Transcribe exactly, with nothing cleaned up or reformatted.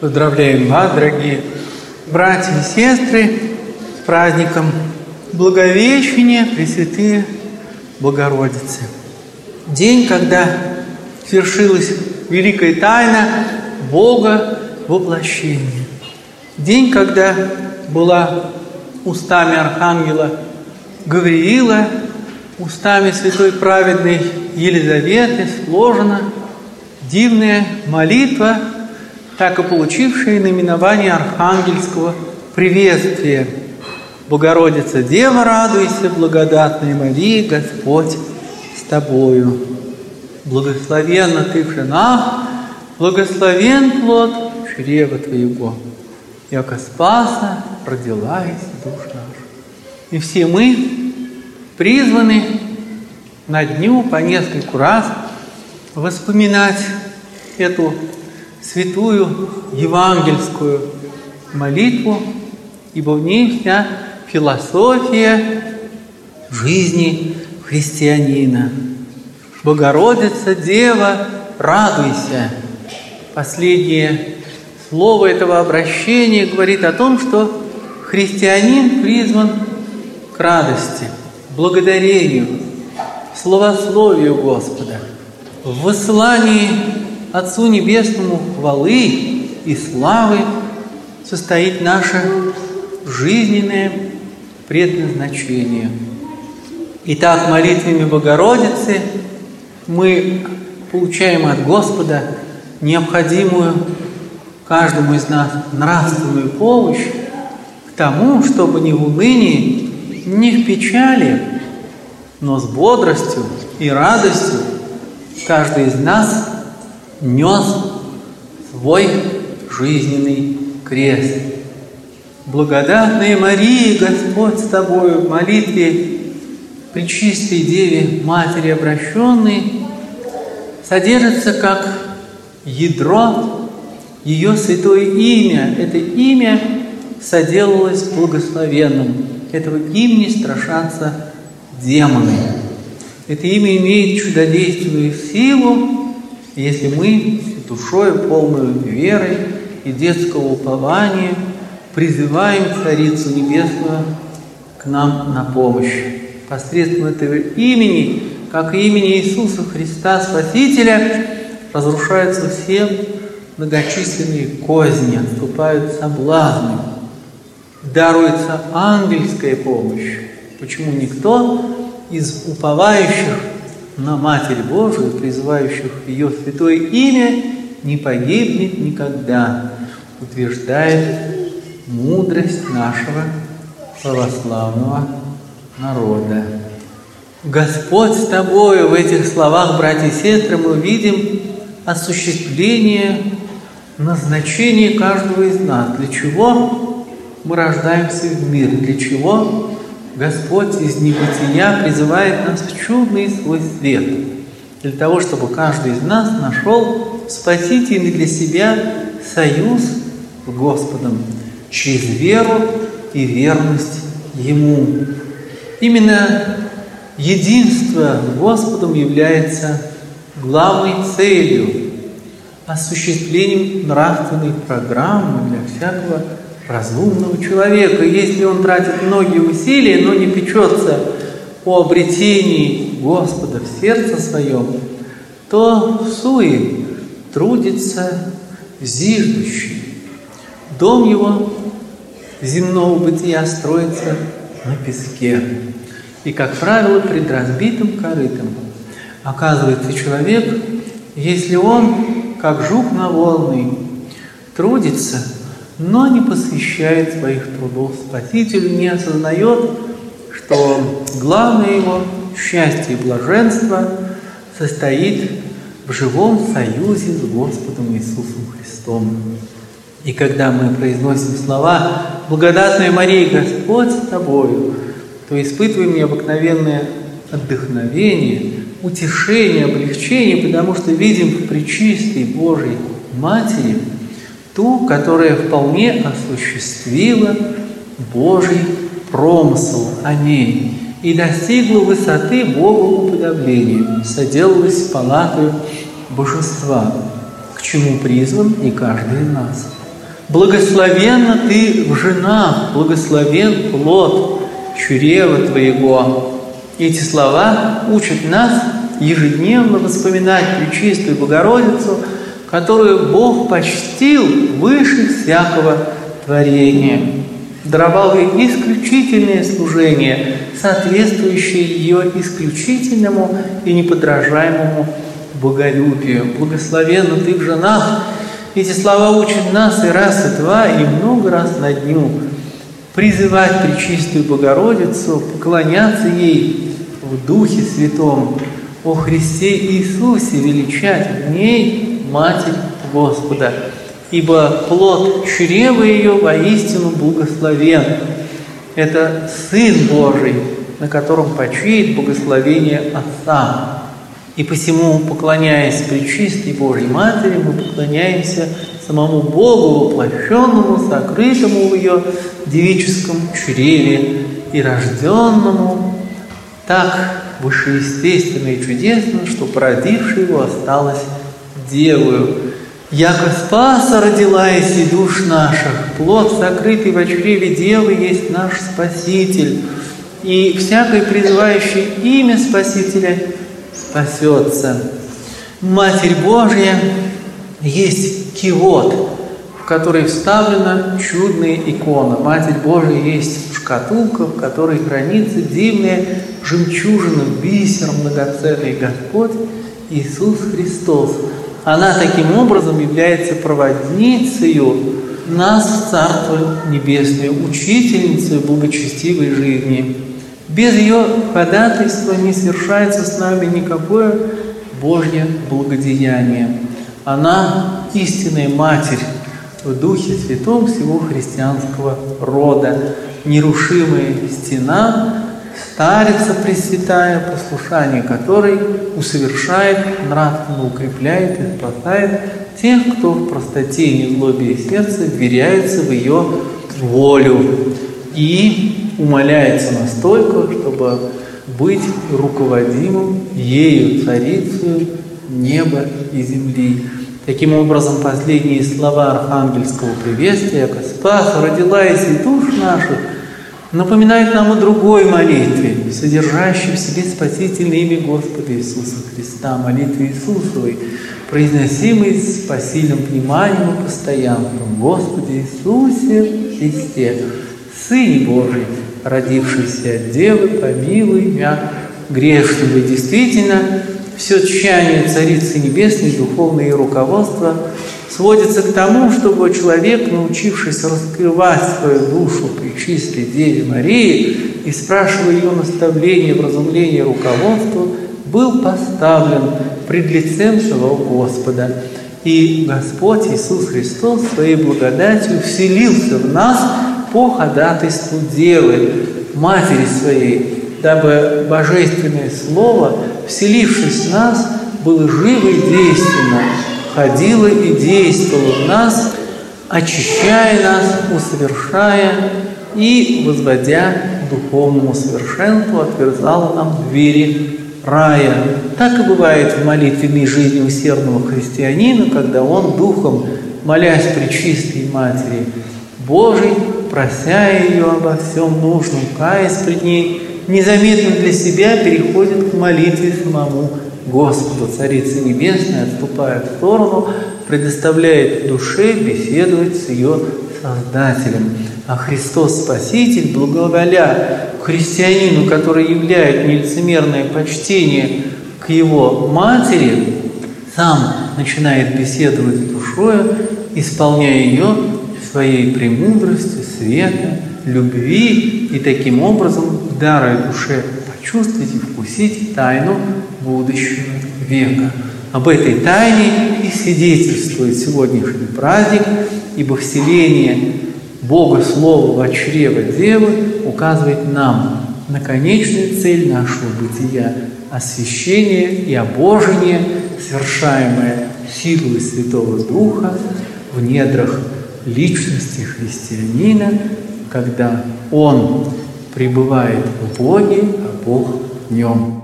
Поздравляем вас, дорогие братья и сестры, с праздником Благовещения Пресвятые Богородицы. День, когда свершилась великая тайна Бога воплощения. День, когда была устами архангела Гавриила, устами святой праведной Елизаветы сложена дивная молитва, так и получившая наименование архангельского приветствия. Богородица Дева, радуйся, благодатная Мария, Господь с тобою. Благословенна ты в женах, благословен плод чрева твоего. Яко спаса родилась душ наша. И все мы призваны на дню по нескольку раз воспоминать эту святую евангельскую молитву, ибо в ней вся философия жизни христианина. Богородица, Дева, радуйся. Последнее слово этого обращения говорит о том, что христианин призван к радости, благодарению, славословию Господа, в воссылании Отцу Небесному хвалы и славы состоит наше жизненное предназначение. Итак, молитвами Богородицы мы получаем от Господа необходимую каждому из нас нравственную помощь к тому, чтобы не в унынии, не в печали, но с бодростью и радостью каждый из нас нес свой жизненный крест. Благодатная Мария, Господь с тобою, в молитве Пречистой Деве Матери обращенной содержится как ядро ее святое имя. Это имя соделалось благословенным. Этого имени страшатся демоны. Это имя имеет чудодейственную силу, если мы душою полную веры и детского упования призываем Царицу Небесную к нам на помощь. Посредством этого имени, как и имени Иисуса Христа Спасителя, разрушаются все многочисленные козни, отступают соблазны, даруется ангельская помощь. Почему никто из уповающих на Матерь Божию, призывающих ее святое имя, не погибнет никогда, утверждает мудрость нашего православного народа. Господь с тобою. В этих словах, братья и сестры, мы видим осуществление назначения каждого из нас. Для чего мы рождаемся в мир? Для чего Господь из небытия призывает нас в чудный свой свет? Для того, чтобы каждый из нас нашел спасительный для себя союз с Господом через веру и верность Ему. Именно единство с Господом является главной целью, осуществлением нравственной программы для всякого разумного человека. Если он тратит многие усилия, но не печется о обретении Господа в сердце своем, то суе трудится зиждущий. Дом его земного бытия строится на песке. И, как правило, пред разбитым корытом. Оказывается, человек, если он, как жук навозный, трудится, но не посвящает своих трудов Спасителю, не осознает, что главное его счастье и блаженство состоит в живом союзе с Господом Иисусом Христом. И когда мы произносим слова «Благодатная Мария, Господь с тобою», то испытываем необыкновенное вдохновение, утешение, облегчение, потому что видим в Пречистой Божией Матери ту, которая вполне осуществила Божий промысл о ней и достигла высоты Богу уподобления, соделалась палатою божества, к чему призван и каждый из нас. Благословенна ты в женах, благословен плод чрева твоего. Эти слова учат нас ежедневно вспоминать Пречистую Богородицу, которую Бог почтил выше всякого творения, даровал ей исключительное служение, соответствующее ее исключительному и неподражаемому боголюбию. Благословенна ты в женах. Эти слова учат нас и раз, и два, и много раз на дню призывать Пречистую Богородицу, поклоняться ей в Духе Святом, о Христе Иисусе величать в ней Матерь Господа, ибо плод чрева ее воистину благословен. Это Сын Божий, на котором почиет благословение Отца. И посему, поклоняясь Пречистой Божьей Матери, мы поклоняемся самому Богу, воплощенному, сокрытому в ее девическом чреве и рожденному так вышеестественно и чудесно, что породившая его осталась девою. Яко Спаса родила и душ наших, плод, сокрытый во чреве Девы, есть наш Спаситель, и всякий, призывающий имя Спасителя, спасется. Матерь Божья есть кивот, в который вставлена чудная икона. Матерь Божья есть шкатулка, в которой хранится дивная жемчужина, бисер многоценный Господь Иисус Христос. Она таким образом является проводницей нас в Царство Небесное, учительницей благочестивой жизни. Без ее ходатайства не совершается с нами никакое Божье благодеяние. Она истинная Матерь в Духе Святом всего христианского рода, нерушимая стена, Старица Пресвятая, послушание которой усовершает, нравственно укрепляет и спасает тех, кто в простоте и незлобии сердца вверяется в ее волю и умоляется настолько, чтобы быть руководимым ею, царицей неба и земли. Таким образом, последние слова архангельского приветствия, «Яко Спаса родила и душ наших», напоминает нам о другой молитве, содержащей в себе спасительное имя Господа Иисуса Христа, молитве Иисусовой, произносимой с посильным вниманием и постоянством. Господи Иисусе Христе, Сыне Божий, родившийся от Девы, помилуй меня грешного. И действительно, все тщание Царицы Небесной, духовное руководство сводится к тому, чтобы человек, научившись раскрывать свою душу Пречистой Деве Марии и спрашивая ее наставления, вразумления, руководства, был поставлен пред лицем своего Господа. И Господь Иисус Христос своей благодатью вселился в нас по ходатайству Девы, Матери Своей, дабы Божественное Слово, вселившись в нас, было живо и действенно, ходило и действовало в нас, очищая нас, усовершая и, возводя к духовному совершенству, отверзало нам двери рая. Так и бывает в молитвенной жизни усердного христианина, когда он духом, молясь Пречистой Матери Божией, прося ее обо всем нужном, каясь пред ней, незаметно для себя переходит к молитве самому Господу. Царица Небесная, отступая в сторону, предоставляет душе беседовать с ее Создателем. А Христос Спаситель, благоволя христианину, который являет нелицемерное почтение к его матери, сам начинает беседовать с душою, исполняя ее своей премудростью, света, любви, и таким образом даруя душе почувствовать и вкусить тайну будущего века. Об этой тайне и свидетельствует сегодняшний праздник, ибо вселение Бога Слова во чрево Девы указывает нам на конечную цель нашего бытия – освящение и обожение, совершаемое силой Святого Духа в недрах личности христианина, когда он пребывает в Боге, а Бог в нем.